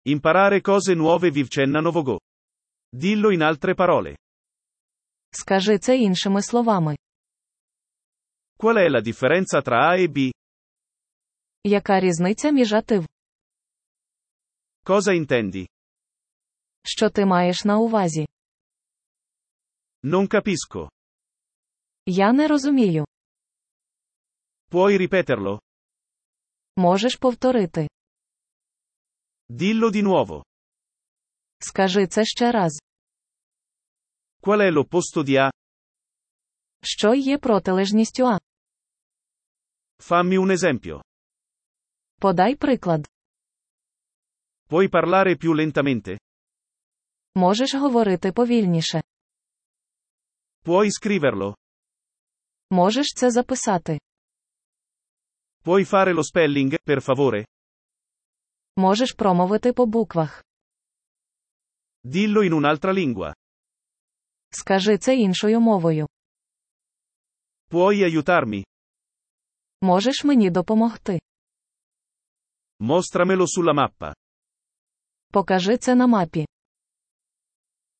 Imparare cose nuove vivcenna novogo. Dillo in altre parole. Скажи це іншими словами. Qual è la differenza tra A e B? Яка різниця між А та В? Cosa intendi? Що ти маєш на увазі? Non capisco. Я не розумію. Puoi ripeterlo? Можеш повторити? Dillo di nuovo. Скажи це ще раз. Qual è l'opposto di A? Що є протилежністю А? Fammi un esempio. Подай приклад. Puoi parlare più lentamente? Можеш говорити повільніше. Puoi scriverlo? Можеш це записати. Puoi fare lo spelling, per favore? Можеш промовити по буквах. Dillo in un'altra lingua. Скажи це іншою мовою. Puoi aiutarmi? Можеш мені допомогти. Mostramelo sulla mappa. Покажи це на мапі.